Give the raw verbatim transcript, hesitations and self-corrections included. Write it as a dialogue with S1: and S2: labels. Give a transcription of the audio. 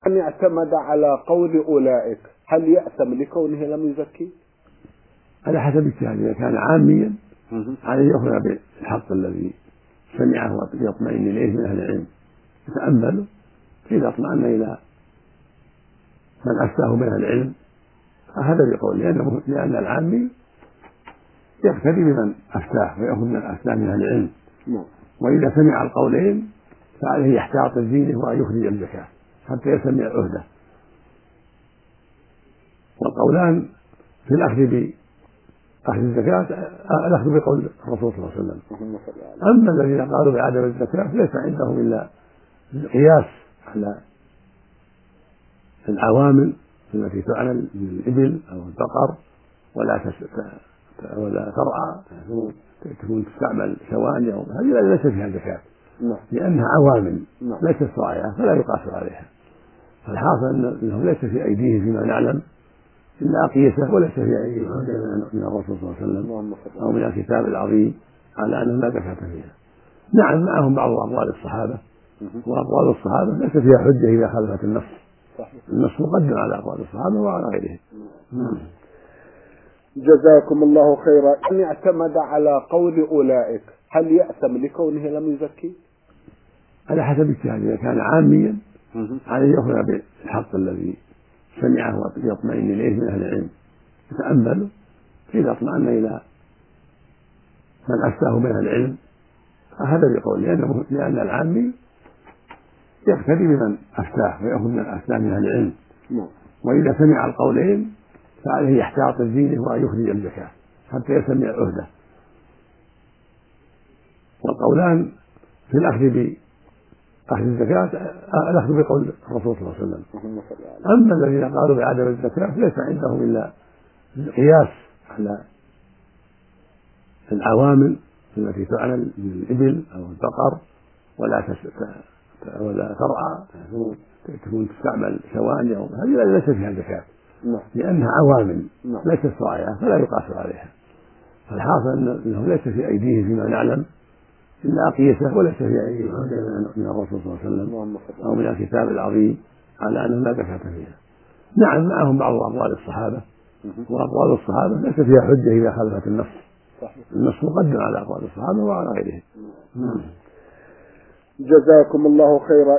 S1: من اعتمد على قول أولئك هل يأثم لكونه لم يزكي؟
S2: على حسب اجتهاده، إذا كان عاميا عليه يأخذ بالحق الذي سمعه ويطمئن إليه من أهل العلم يتأمله، فإذا اطمأن إلى من أفتاه من أهل العلم هذا بقول، لأنه لأن العامي يقتدي بمن أفتاه ويأخذ من أفتاه من أهل العلم، وإذا سمع القولين فعليه يحتاط دينه وأن يخرج الزكاة حتى يسمع العهدة. والقولان في الأخذ بأخذ الزكاة الأخذ بقول الرسول صلى الله عليه وسلم. أما الذين قالوا بعدم الزكاة ليس عندهم إلا القياس على العوامل التي تعمل من الإبل أو البقر ولا ولا ترعى تكون تستعمل ثواني أو هذه ليس فيها زكاة لأنها عوامل ليست صائعة فلا يقاس عليها. فالحاصل أنه ليس في أيديه فيما نعلم إلا أقيسة، وليس في أيديه من الرسول صلى الله عليه وسلم أو من الكتاب العظيم على أنه لا زكاة فيها. نعم معهم بعض أقوال الصحابة، وأقوال الصحابة ليس فيها حجة إذا خالفت النص، النص مقدم على أقوال الصحابة وعلى غيرهم.
S1: جزاكم الله خيرا. من اعتمد على قول أولئك هل يأثم لكونه لم يزكي؟
S2: على حسب اجتهاده، إذا كان عاميا عليه يأخذ بالحق الذي سمعه ويطمئن إليه من أهل العلم يتأمله، فإذا اطمأن إلى من أفتاه من أهل العلم هذا بقول، لأنه لأن العامي يقتدي بمن أفتاه ويأخذ من أفتاه من أهل العلم، وإذا سمع القولين فعليه يحتاط دينه وأن يخرج الزكاة حتى يسمع العهدة. والقولان في الأخذ بأخذ الزكاة الأخذ بقول الرسول صلى الله عليه وسلم. أما الذين قالوا بعدم الزكاة ليس عندهم إلا القياس على العوامل التي تعمل من الإبل أو البقر ولا ولا ترعى تكون تستعمل ثواني أو هذه ليس فيها زكاة لأنها عوامل ليست صائعة فلا يقاس عليها. فالحاصل أنه ليس في أيديه فيما نعلم إلا أقيسة، وليس في أيديه من الرسول صلى الله عليه وسلم أو من الكتاب العظيم على أنه لا زكاة فيها. نعم معهم بعض أقوال الصحابة، وأقوال الصحابة ليس فيها حجة إذا خالفت النص، النص مقدم على أقوال الصحابة وعلى غيرهم.
S1: جزاكم الله خيرا.